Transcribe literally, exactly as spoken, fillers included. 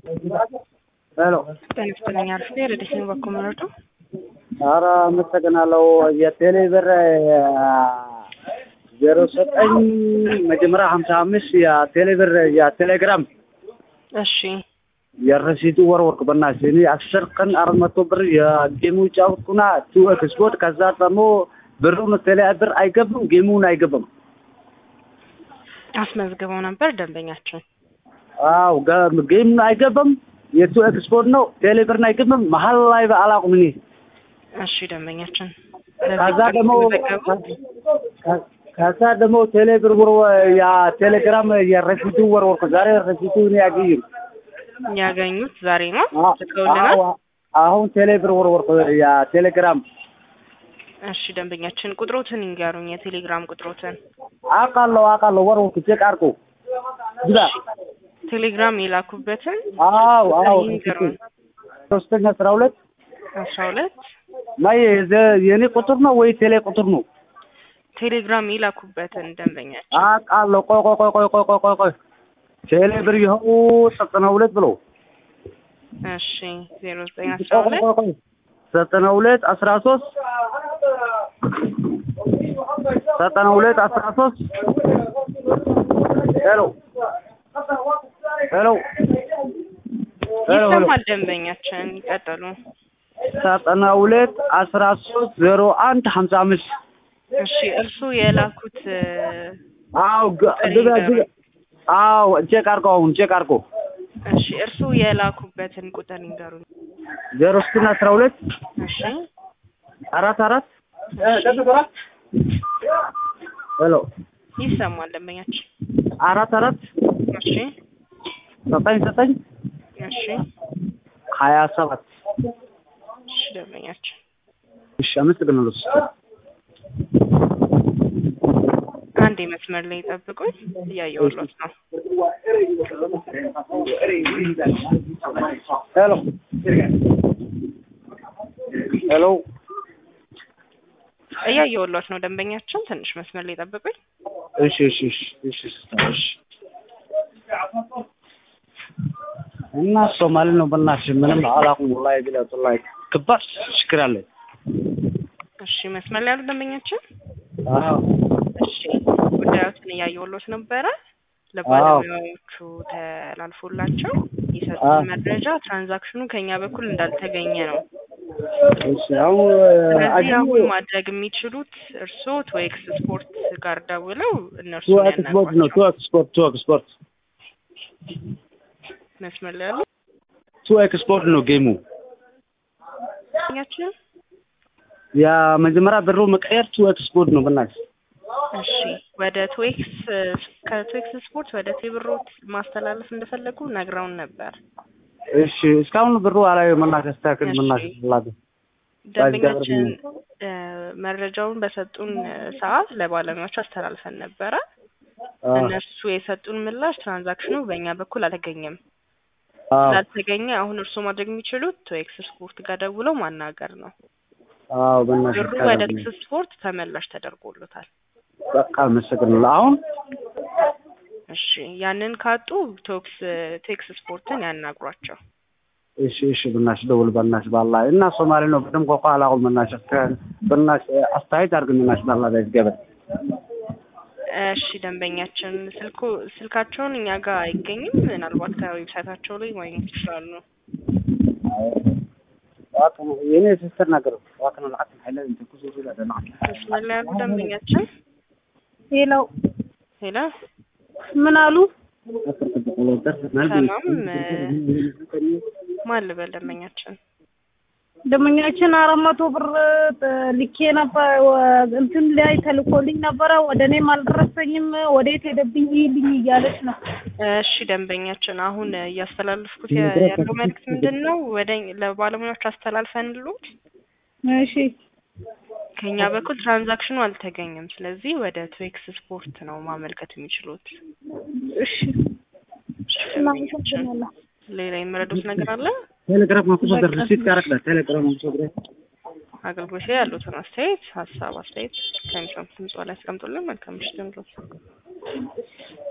Hello. Tanistanya Arfir, edition Bakumarto. Ara መሰግናለሁ የቴሌ ብር ዜሮ ዘጠኝ መጀመሪያ ሀምሳ አምስት የቴሌ ብር የቴሌግራም እሺ የረሲቱ ወርወርቅ በእናትሽ እኔ አስር ቀን አራት መቶ ብር የጌሙ ጫውኩና ቱ ኤክስፖርት ከዛ ደግሞ ብሩን ቴሌ ብር አይገባም ጌሙን አይገባም አስመዝግበው ነበር ደንበኛችን አው ጌሙን አይገባም የቱ ኤክስፖርት ነው ቴሌ ብር አይገባም መሀል ላይ አላውቅም እኔ እሺ ደንበኛችን ከዛ ደግሞ ከዛ ደግሞ ቴሌ ብር ወር ያ ቴሌግራም የረሲቱ ወርወርቅ ዛሬ ረሲቱ ነው ያገኙ ያገኙት ዛሬ ነው ተከውልናል አሁን ቴሌ ብር ወርወርቅ ያ ቴሌግራም እሺ ደንበኛችን ቁጥሮትን ይንገሩኝ የቴሌግራም ቁጥሮትን አቃለው አቃለው ወርወርቅ ቼክ አርኩ ይዛ ቴሌግራም ይላኩበትን አው አው ሶስተኛ አስራ ሁለት አስራ ሁለት ማይ የኔ ቁጥር ነው ወይ ቴሌ ቁጥር ነው ቴሌግራም ይላኩበትን ደንበኛችን አቃለው ቆይ ቆይ ቆይ ቆይ ቆይ ቆይ ቆይ ቴሌ ብር ይኸው ዘጠና ሁለት ብሎ እሺ ዜሮ ዘጠኝ አስራ ሁለት ዘጠና ሁለት አስራ ሶስት ዘጠና ሁለት አስራ ሶስት ሄሎ ሄሎ ይሰማል ደንበኛችን ይቀጥሉ ዘጠና ሁለት አስራ ሶስት ዜሮ አንድ ሀምሳ አምስት እሺ እርሱ የላኩት አው ግባ ግባ አው ቼክ አርጎ አሁን ቼክ አርጎ እሺ እርሱ የላኩበትን ቁጥር ይንገሩኝ ዜሮ ዘጠኝ አስራ ሁለት እሺ አራት አራት ሄሎ ይሰማል ደንበኛችን አራት አራት እሺ ዘጠኝ ዘጠኝ እሺ ሀያ ሰባት እሺ ደንበኛችን እሺ አመሰግናለሁ አንዴ መስመር ላይ ጠብቁኝ እያየሁት ነው ሄሎ ሄሎ እያየሁት ነው ደንበኛችን ትንሽ መስመር ላይ ጠብቁኝ እሺ እሺ እሺ እሺ እና ሶማሊ ነው በእናትሽ ምንም አላውቅም ወላሂ ቢላ ወላሂ ከባድ ችግር አለ እሺ መስመር ላይ ያሉ ደንበኛችን አዎ እሺ ጉዳዮችን እያየሁት ነበረ ለባለሙያዎቹ ተላልፎላቸው የሰጡን መረጃ ትራንዛክሽኑ ከኛ በኩል እንዳልተገኘ ነው እሺ አው አሁን ማድረግ የሚችሉት እርስዎ ቶኤክስ ስፖርት ጋር ደውለው እነርሱ ስፖርት ነው ቶኤክስ ስፖርት ቶኤክስ ስፖርት መስመር ላይ ያሉ ቶኤክስ ስፖርት ነው ጌሙ ያቺን ያ መጀመሪያ ብሩ መቀየር ቶኤክስ ስፖርት ነው በእናትሽ እሺ ወደ ቶኤክስ ከቶኤክስ ስፖርት ወደ ቴብሮት ማስተላለፍ እንደፈለጉ ነግረውን ነበር እሺ እስካሁን ብሩ አላይ መናከስ ታከል መናከስ ላደ ደንበኛችን መረጃውን በሰጡን ሰዓት ለባለሙያዎች አስተላልፈን ነበረ እነሱ የሰጡን ምላሽ ትራንዛክሽኑ በእኛ በኩል አልተገኘም ስላልተገኘ አሁን እርሱ ማድረግ የሚችሉት ቶኤክስ ስፖርት ጋር ደውለው ማናገር ነው አዎ በእናትሽ ብሩ ወደ ቶኤክስ ስፖርት ተመላሽ ተደርጎሎታል በቃ መሰግናለሁ አሁን እሺ ያንን ካጡ ቶክስ ቴክስ ስፖርትን ያናግሯቸው እሺ እሺ በእናትሽ ደውል በእናትሽ ባላ እና ሶማሊ ነው በደም ቆቋ አላውቅም በእናትሽ በእናትሽ አስተያየት አድርግኝ በእናትሽ ባላ ዳይገበ እሺ ደንበኛችን ስልኩ ስልካቸውን እኛ ጋር አይገኝም ምናልባት ከዌብሳይታቸው ላይ ማግኘት ይችላሉ ዋከነ የኔ ሲስተር ነገር ዋከነ ለአት ኃይለ እንት ኩዙሩ ለደና ስለላ ደንበኛችን ሄሎ ሄሎ ምን አሉ ሰላም ማን ልበል ደንበኛችን ደንበኛችን አራት መቶ ብር ልኬ ነበር እንትን ላይ ተልኮልኝ ነበር ወደኔም አልደረሰኝም ወዴት ሄደብኝ ይልኝ እያለች ነው እሺ ደንበኛችን አሁን እያስተላልፍኩት ያለው መልዕክት ምንድነው ወደ ለባለሙያዎች አስተላልፈንሉት እሺ ከኛ በኩል ትራንዛክሽኑ አልተገኘም ስለዚህ ወደ ቶኤክስ ስፖርት ነው ማመልከት የሚችሉት እሺ ማመልከት ሌላ የምረዱት ነገር አለ ቴሌግራም ማኩሶ ደርሲት ካረክለ ቴሌግራም ማኩሶ ድረ አገልግሎት ያሉትን አስተያየት ሀሳብ አስተያየት ከሚሰሙት ጽሁፍ ላይ አስቀምጡልን መልካም ምሽት ይሁንልዎት